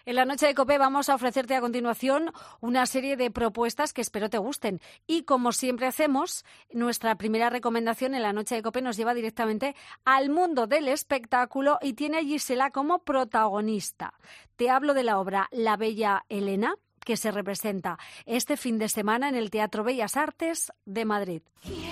En la noche de COPE vamos a ofrecerte a continuación una serie de propuestas que espero te gusten. Y como siempre hacemos, nuestra primera recomendación en la noche de COPE nos lleva directamente al mundo del espectáculo y tiene a Gisela como protagonista. Te hablo de la obra La Bella Helena, que se representa este fin de semana en el Teatro Bellas Artes de Madrid.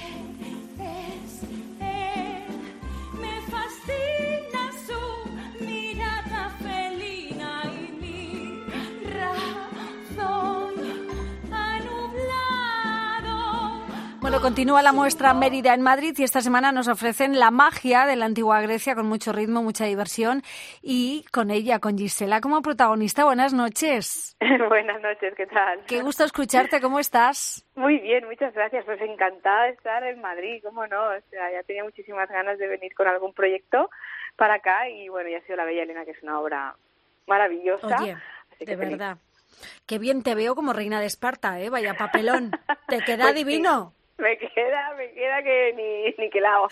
Bueno, continúa la muestra Mérida en Madrid y esta semana nos ofrecen la magia de la antigua Grecia con mucho ritmo, mucha diversión y con ella, con Gisela como protagonista. Buenas noches. Buenas noches, ¿qué tal? Qué gusto escucharte, ¿cómo estás? Muy bien, muchas gracias. Pues encantada de estar en Madrid, ¿cómo no? O sea, ya tenía muchísimas ganas de venir con algún proyecto para acá y bueno, ya ha sido La Bella Helena, que es una obra maravillosa. Oye, así de verdad. Qué bien te veo como reina de Esparta, ¿eh? Vaya papelón. Te queda pues divino. Sí. Me queda que ni que lado.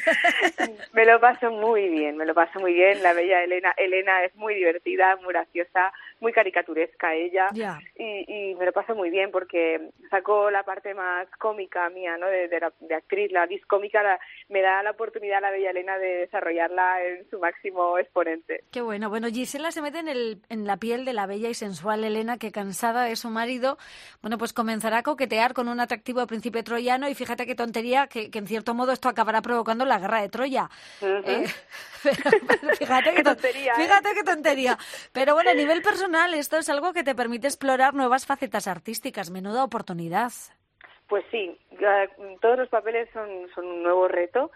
Me lo paso muy bien. La Bella Helena es muy divertida, muy graciosa, muy caricaturesca ella. Yeah. Y me lo paso muy bien porque sacó la parte más cómica mía, ¿no? De actriz, la discómica, me da la oportunidad la Bella Helena de desarrollarla en su máximo exponente. Qué bueno. Bueno, Gisela se mete en la piel de la bella y sensual Helena, que cansada de su marido, bueno, pues comenzará a coquetear con un atractivo príncipe troyano. Y fíjate qué tontería, que en cierto modo esto acabará provocando la guerra de Troya. Uh-huh. Pero fíjate qué tontería. Pero bueno, a nivel personal, esto es algo que te permite explorar nuevas facetas artísticas. Menuda oportunidad. Pues sí, todos los papeles son un nuevo reto.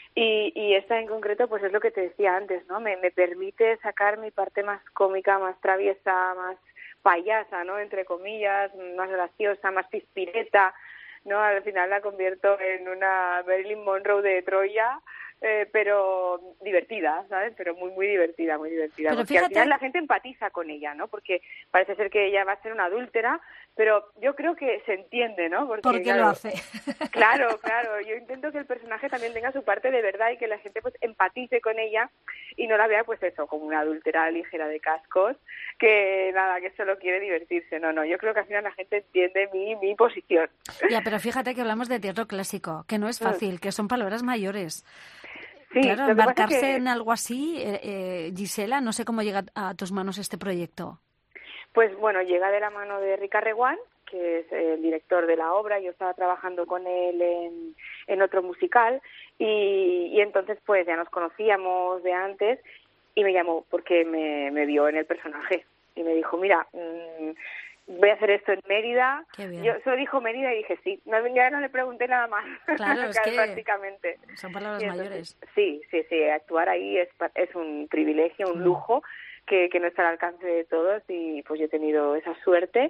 Y esta en concreto, pues es lo que te decía antes, ¿no? Me permite sacar mi parte más cómica, más traviesa, más payasa, ¿no? Entre comillas, más graciosa, más pispireta. No, al final la convierto en una Marilyn Monroe de Troya, pero divertida, ¿sabes? Pero muy divertida, muy divertida. Pero porque fíjate... al final la gente empatiza con ella, ¿no? Porque parece ser que ella va a ser una adúltera, pero yo creo que se entiende, ¿no? Porque claro, lo hace. Claro. Yo intento que el personaje también tenga su parte de verdad y que la gente pues empatice con ella y no la vea pues eso, como una adúltera ligera de cascos, que nada, que solo quiere divertirse. No, yo creo que al final la gente entiende mi posición. Ya, pero fíjate que hablamos de teatro clásico, que no es fácil, que son palabras mayores. Sí, claro, embarcarse en algo así, Gisela, no sé cómo llega a tus manos este proyecto. Pues bueno, llega de la mano de Ricard Reguant, que es el director de la obra. Yo estaba trabajando con él en otro musical y entonces pues ya nos conocíamos de antes y me llamó porque me vio en el personaje y me dijo, mira, voy a hacer esto en Mérida. Yo solo dijo Mérida y dije sí. Ya no le pregunté nada más. Claro, es que prácticamente. Son palabras mayores. Sí. Actuar ahí es un privilegio, un lujo que no está al alcance de todos y pues yo he tenido esa suerte.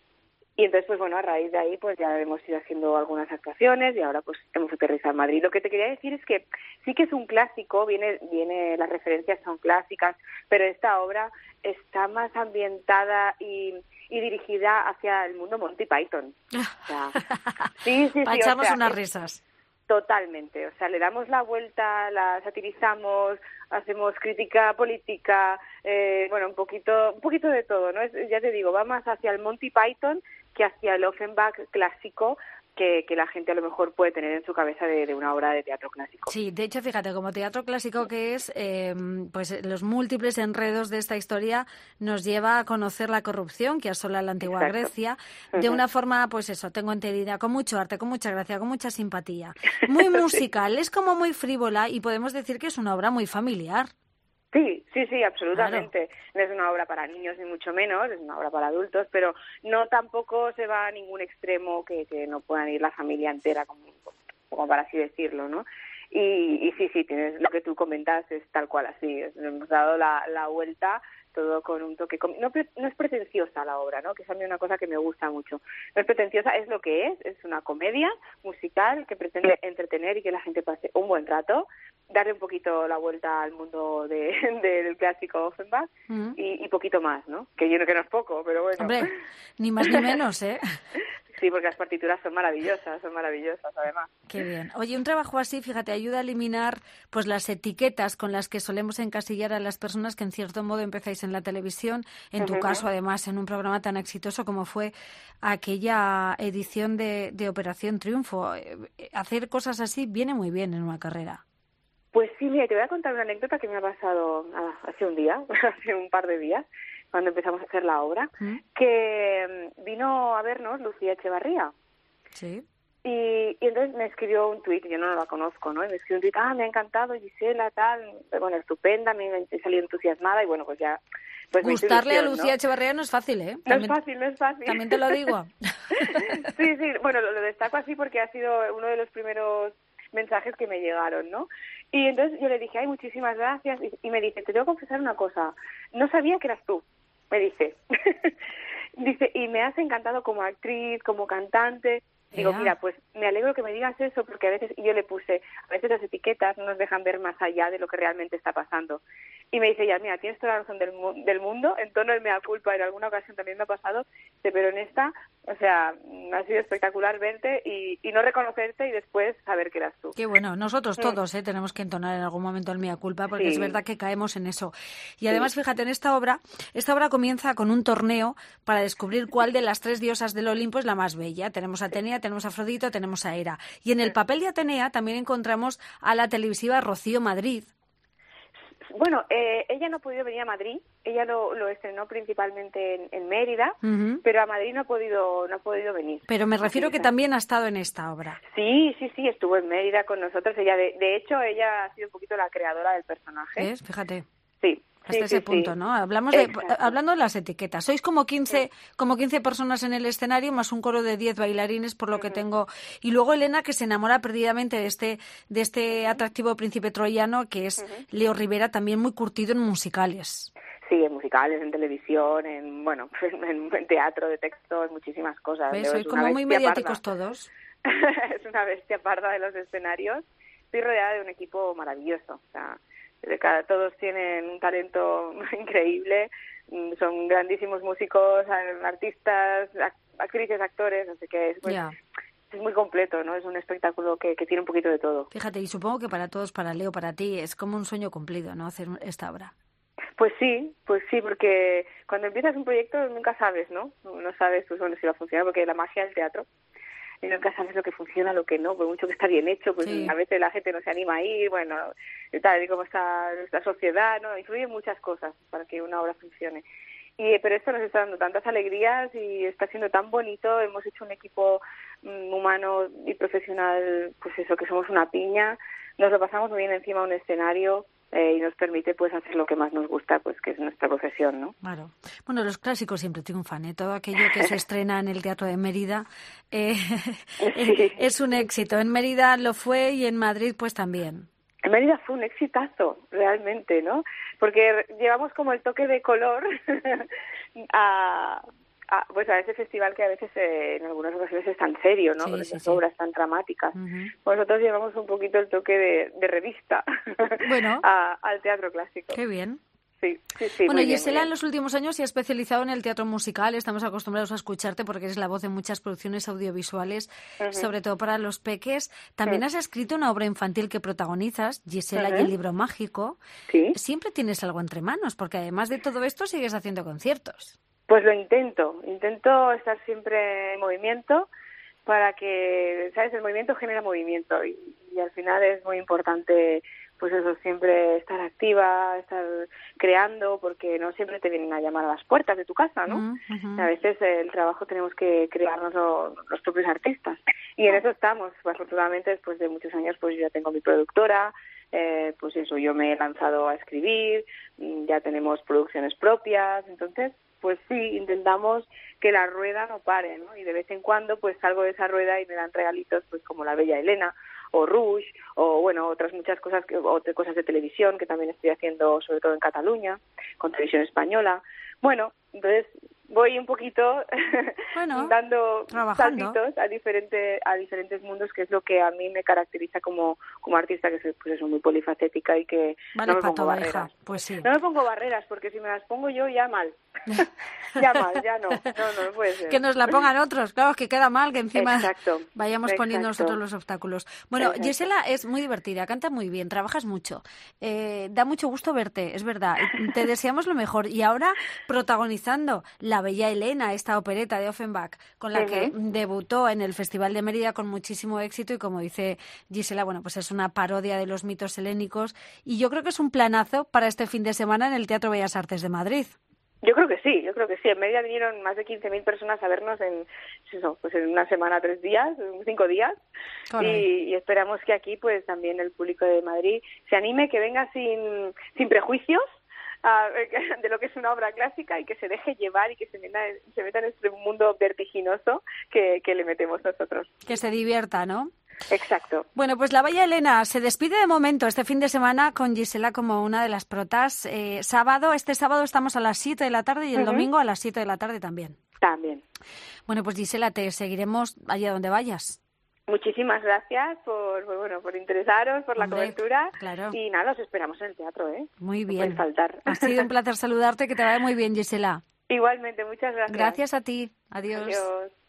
Y entonces, pues bueno, a raíz de ahí pues ya hemos ido haciendo algunas actuaciones y ahora pues hemos aterrizado en Madrid. Lo que te quería decir es que sí que es un clásico, las referencias son clásicas, pero esta obra está más ambientada y dirigida hacia el mundo Monty Python. O sea, sí. Para echarnos unas risas. Totalmente, o sea, le damos la vuelta, la satirizamos, hacemos crítica política, un poquito de todo, ¿no? Ya te digo, va más hacia el Monty Python que hacia el Offenbach clásico que la gente a lo mejor puede tener en su cabeza de una obra de teatro clásico. Sí, de hecho, fíjate, como teatro clásico que es, pues los múltiples enredos de esta historia nos lleva a conocer la corrupción que asola la antigua Grecia de una forma, pues eso, tengo entendida, con mucho arte, con mucha gracia, con mucha simpatía. Muy musical, es como muy frívola y podemos decir que es una obra muy familiar. Sí, absolutamente. Claro. No es una obra para niños ni mucho menos, es una obra para adultos, pero no tampoco se va a ningún extremo que no puedan ir la familia entera, como para así decirlo, ¿no? Y sí, tienes lo que tú comentas, es tal cual así. Hemos dado la vuelta, todo con un toque... No es pretenciosa la obra, ¿no? Que es a mí una cosa que me gusta mucho. No es pretenciosa, es lo que es una comedia musical que pretende entretener y que la gente pase un buen rato, darle un poquito la vuelta al mundo del clásico Offenbach y poquito más, ¿no? Que yo creo que no es poco, pero bueno. Hombre, ni más ni menos, ¿eh? Sí, porque las partituras son maravillosas además. Qué bien. Oye, un trabajo así, fíjate, ayuda a eliminar pues las etiquetas con las que solemos encasillar a las personas que en cierto modo empezáis en la televisión, en tu caso además en un programa tan exitoso como fue aquella edición de Operación Triunfo. Hacer cosas así viene muy bien en una carrera. Pues sí, mira, te voy a contar una anécdota que me ha pasado hace un par de días, cuando empezamos a hacer la obra, que vino a vernos Lucía Echevarría. Sí. Y entonces me escribió un tuit, yo no la conozco, ¿no? Y me escribió un tuit, me ha encantado Gisela, tal, bueno, estupenda, me salí entusiasmada y bueno, pues ya... Pues gustarle a Lucía Echevarría no es fácil, ¿eh? No es fácil. También te lo digo. Sí, bueno, lo destaco así porque ha sido uno de los primeros mensajes que me llegaron, ¿no? Y entonces yo le dije, muchísimas gracias, y me dice, te tengo que confesar una cosa, no sabía que eras tú, me dice. Dice, y me has encantado como actriz, como cantante. Digo, mira, pues me alegro que me digas eso, porque a veces, y yo le puse, a veces las etiquetas no nos dejan ver más allá de lo que realmente está pasando. Y me dice ella, mira, tienes toda la razón del mundo, en tono de mea culpa, en alguna ocasión también me ha pasado, pero en esta, o sea, ha sido espectacular verte y no reconocerte y después saber que eras tú. Qué bueno, nosotros todos tenemos que entonar en algún momento el mea culpa, porque es verdad que caemos en eso. Y además, fíjate, en esta obra comienza con un torneo para descubrir cuál de las 3 diosas del Olimpo es la más bella. Tenemos a Atenea, tenemos a Afrodita, tenemos a Hera. Y en el papel de Atenea también encontramos a la televisiva Rocío Madrid. Bueno, ella no ha podido venir a Madrid, ella lo estrenó principalmente en Mérida, pero a Madrid no ha podido venir. Pero me refiero que también ha estado en esta obra. Sí, estuvo en Mérida con nosotros. Ella, de hecho, ella ha sido un poquito la creadora del personaje. ¿Ves? Fíjate. Sí. Hasta ese punto, ¿no? Hablando de las etiquetas. Sois como 15 personas en el escenario, más un coro de 10 bailarines, por lo que tengo. Y luego Elena, que se enamora perdidamente de este atractivo príncipe troyano, que es Leo Rivera, también muy curtido en musicales. Sí, en musicales, en televisión, en teatro de texto, en muchísimas cosas. ¿Ves? Sois como muy mediáticos todos. Es una bestia parda de los escenarios. Estoy rodeada de un equipo maravilloso, o sea... Todos tienen un talento increíble, son grandísimos músicos, artistas, actrices, actores, así que es muy completo, ¿no? Es un espectáculo que tiene un poquito de todo. Fíjate, y supongo que para todos, para Leo, para ti, es como un sueño cumplido, ¿no? Hacer esta obra. Pues sí, porque cuando empiezas un proyecto nunca sabes, ¿no? No sabes pues, bueno, si va a funcionar, porque la magia del teatro. Y nunca sabes lo que funciona, lo que no, por mucho que está bien hecho, pues a veces la gente no se anima a ir, bueno, tal y como está nuestra sociedad, ¿no? Influyen muchas cosas para que una obra funcione. Pero esto nos está dando tantas alegrías y está siendo tan bonito, hemos hecho un equipo humano y profesional, pues eso, que somos una piña, nos lo pasamos muy bien encima de un escenario, y nos permite pues hacer lo que más nos gusta, pues que es nuestra profesión, ¿no? Claro. Bueno, los clásicos siempre triunfan, ¿eh? Todo aquello que se estrena en el Teatro de Mérida es un éxito. En Mérida lo fue y en Madrid pues también. En Mérida fue un exitazo, realmente, ¿no? Porque llevamos como el toque de color a ese festival que a veces en algunas ocasiones es tan serio, ¿no? Con esas obras tan dramáticas. Nosotros llevamos un poquito el toque de revista al teatro clásico. Qué bien. Sí. Bueno, Gisela en los últimos años se ha especializado en el teatro musical. Estamos acostumbrados a escucharte porque eres la voz de muchas producciones audiovisuales, sobre todo para los peques. También has escrito una obra infantil que protagonizas, Gisela y el libro mágico. Sí. Siempre tienes algo entre manos, porque además de todo esto sigues haciendo conciertos. Pues lo intento estar siempre en movimiento para que, ¿sabes? El movimiento genera movimiento y al final es muy importante, pues eso, siempre estar activa, estar creando, porque no siempre te vienen a llamar a las puertas de tu casa, ¿no? A veces el trabajo tenemos que crearnos los propios artistas y en eso estamos. Afortunadamente, después de muchos años, pues yo ya tengo mi productora, pues eso, yo me he lanzado a escribir, ya tenemos producciones propias, entonces pues sí, intentamos que la rueda no pare, ¿no? Y de vez en cuando pues salgo de esa rueda y me dan regalitos pues como La Bella Elena o Rouge o bueno, otras muchas cosas, cosas de televisión que también estoy haciendo sobre todo en Cataluña, con televisión española. Bueno, entonces voy un poquito dando saltitos a diferentes mundos, que es lo que a mí me caracteriza como artista, que soy pues eso, muy polifacética y que no me pongo barreras. Pues sí. No me pongo barreras, porque si me las pongo yo ya mal. Ya mal, ya no puede ser. Que nos la pongan otros, claro, que queda mal que encima Exacto, vayamos poniendo nosotros los obstáculos. Bueno, exacto. Gisela es muy divertida, canta muy bien, trabajas mucho, da mucho gusto verte, es verdad, te deseamos lo mejor. Y ahora protagonizando La Bella Helena, esta opereta de Offenbach, con la que debutó en el Festival de Mérida con muchísimo éxito y como dice Gisela, bueno, pues es una parodia de los mitos helénicos y yo creo que es un planazo para este fin de semana en el Teatro Bellas Artes de Madrid. Yo creo que sí. En Mérida vinieron más de 15.000 personas a vernos en una semana, 3 días, 5 días. Y esperamos que aquí pues también el público de Madrid se anime, que venga sin prejuicios de lo que es una obra clásica y que se deje llevar y que se meta en este mundo vertiginoso que le metemos nosotros. Que se divierta, ¿no? Exacto. Bueno, pues La Bella Helena se despide de momento este fin de semana con Gisela como una de las protas. Este sábado estamos a las 7 de la tarde y el domingo a las 7 de la tarde también. También. Bueno, pues Gisela, te seguiremos allá donde vayas. Muchísimas gracias por interesaros, por la cobertura. Claro. Y nada, os esperamos en el teatro, ¿eh? Muy bien. No puede faltar. Ha sido un placer saludarte, que te vaya muy bien, Gisela. Igualmente, muchas gracias. Gracias a ti. Adiós. Adiós.